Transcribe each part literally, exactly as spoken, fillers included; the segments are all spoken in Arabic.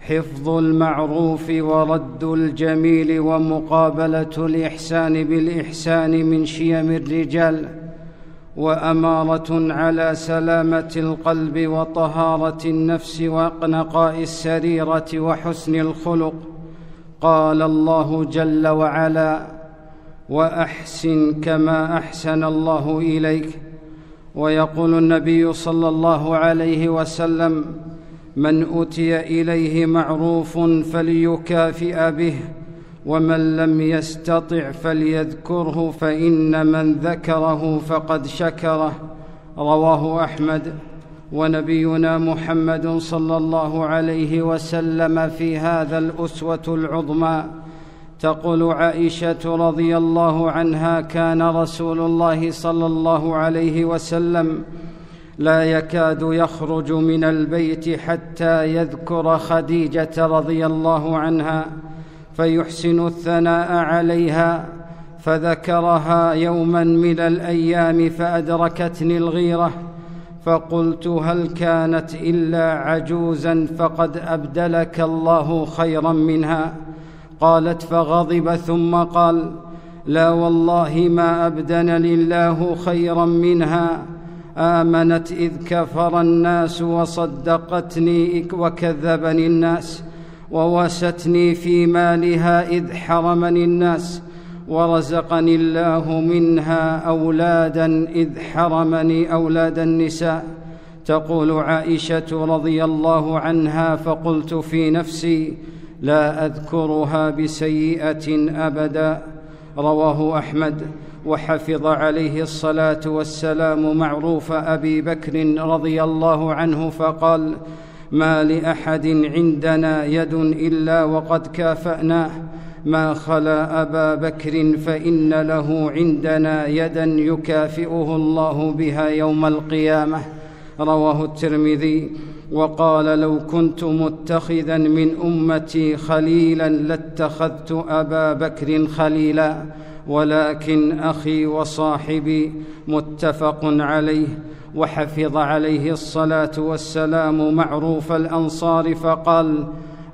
حفظ المعروف ورد الجميل ومقابلة الإحسان بالإحسان من شيم الرجال، وأمارة على سلامة القلب وطهارة النفس ونقاء السريرة وحسن الخلق. قال الله جل وعلا: وأحسن كما أحسن الله إليك. ويقول النبي صلى الله عليه وسلم: من أتي إليه معروف فليكافئ به، ومن لم يستطع فليذكره، فإن من ذكره فقد شكره. رواه أحمد. ونبينا محمد صلى الله عليه وسلم في هذا الأسوة العظمى. تقول عائشة رضي الله عنها: كان رسول الله صلى الله عليه وسلم لا يكاد يخرج من البيت حتى يذكر خديجة رضي الله عنها فيحسن الثناء عليها، فذكرها يوما من الأيام فأدركتني الغيرة، فقلت: هل كانت إلا عجوزا فقد أبدلك الله خيرا منها؟ قالت: فغضب ثم قال: لا والله ما أبدلني الله خيرا منها. آمنت إذ كفر الناس، وصدقتني وكذبني الناس، ووستني في مالها إذ حرمني الناس، ورزقني الله منها أولادا إذ حرمني أولاد النساء. تقول عائشة رضي الله عنها: فقلت في نفسي: لا أذكرها بسيئة أبدا. رواه أحمد. وحفظ عليه الصلاة والسلام معروف أبي بكر رضي الله عنه فقال: ما لأحد عندنا يد إلا وقد كافأناه، ما خلا أبا بكر فإن له عندنا يدا يكافئه الله بها يوم القيامة. رواه الترمذي. وقال: لو كنت متخذا من أمتي خليلا لاتخذت أبا بكر خليلا، ولكن أخي وصاحبي. متفق عليه. وحفظ عليه الصلاة والسلام معروف الأنصار فقال: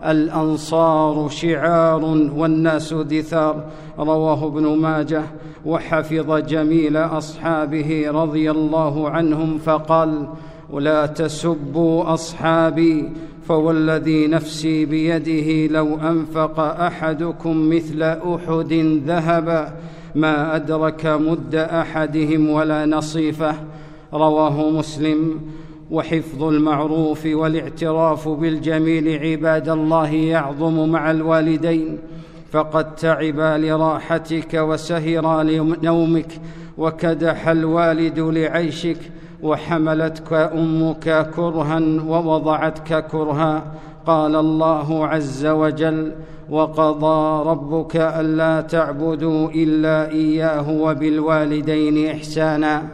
الأنصار شعار والناس دثار. رواه ابن ماجه. وحفظ جميل أصحابه رضي الله عنهم فقال: ولا تسبوا أصحابي، فوالذي نفسي بيده لو أنفق أحدكم مثل أحد ذهبا ما أدرك مد أحدهم ولا نصيفه. رواه مسلم. وحفظ المعروف والاعتراف بالجميل عباد الله يعظم مع الوالدين، فقد تعبا لراحتك وسهرا لنومك، وكدح الوالد لعيشك، وحملتك أمك كرها ووضعتك كرها. قال الله عز وجل: وقضى ربك ألا تعبدوا إلا إياه وبالوالدين إحسانا.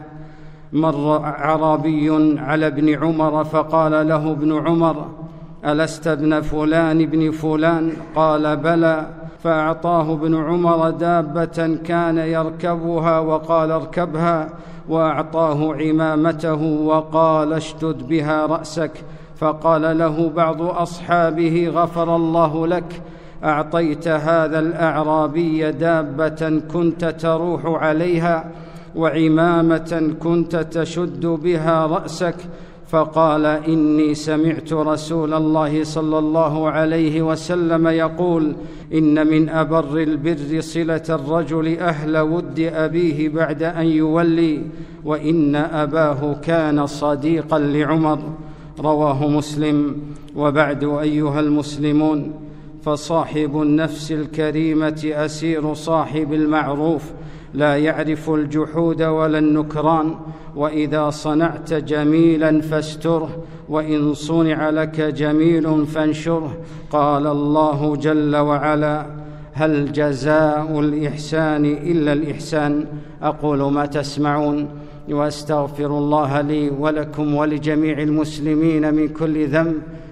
مر أعرابي على ابن عمر فقال له ابن عمر: ألست ابن فلان ابن فلان؟ قال: بلى. فأعطاه ابن عمر دابة كان يركبها وقال: اركبها، وأعطاه عمامته وقال: اشدد بها رأسك. فقال له بعض أصحابه: غفر الله لك، أعطيت هذا الأعرابي دابة كنت تروح عليها وعمامة كنت تشد بها رأسك. فقال: إني سمعت رسول الله صلى الله عليه وسلم يقول: إن من أبر البر صلة الرجل أهل ود أبيه بعد أن يولي، وإن أباه كان صديقا لعمر. رواه مسلم. وبعد، أيها المسلمون، فصاحب النفس الكريمة أسير صاحب المعروف، لا يعرف الجحود ولا النكران. وإذا صنعت جميلا فاستره، وإن صنع لك جميل فانشره. قال الله جل وعلا: هل جزاء الإحسان إلا الإحسان. أقول ما تسمعون، وأستغفر الله لي ولكم ولجميع المسلمين من كل ذنب،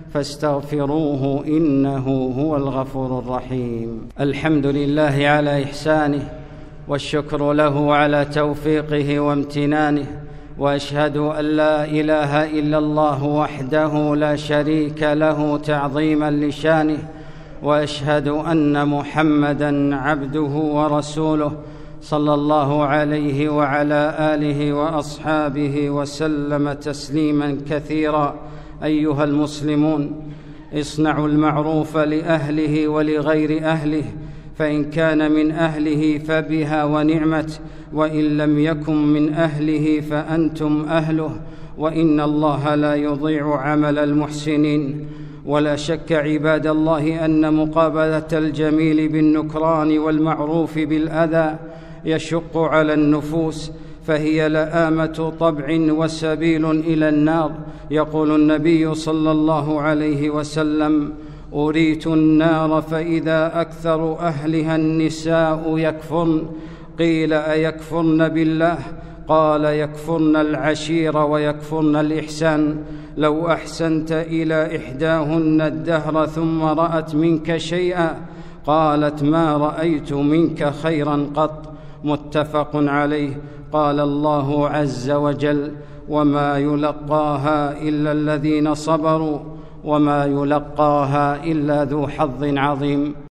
فاستغفروه إنه هو الغفور الرحيم. الحمد لله على إحسانه، والشكر له على توفيقه وامتنانه، واشهد ان لا اله الا الله وحده لا شريك له تعظيما لشانه، واشهد ان محمدا عبده ورسوله صلى الله عليه وعلى اله واصحابه وسلم تسليما كثيرا. ايها المسلمون، اصنعوا المعروف لاهله ولغير اهله، فان كان من اهله فبها ونعمت، وان لم يكن من اهله فانتم اهله، وان الله لا يضيع عمل المحسنين. ولا شك عباد الله ان مقابله الجميل بالنكران والمعروف بالاذى يشق على النفوس، فهي لآمة طبع وسبيل إلى النار. يقول النبي صلى الله عليه وسلم: أريت النار فإذا أكثر أهلها النساء يكفرن. قيل: أيكفرن بالله؟ قال: يكفرن العشير ويكفرن الإحسان. لو أحسنت إلى إحداهن الدهر ثم رأت منك شيئا قالت: ما رأيت منك خيرا قط. متفق عليه. قال الله عز وجل: وما يلقاها إلا الذين صبروا وما يلقاها إلا ذو حظ عظيم.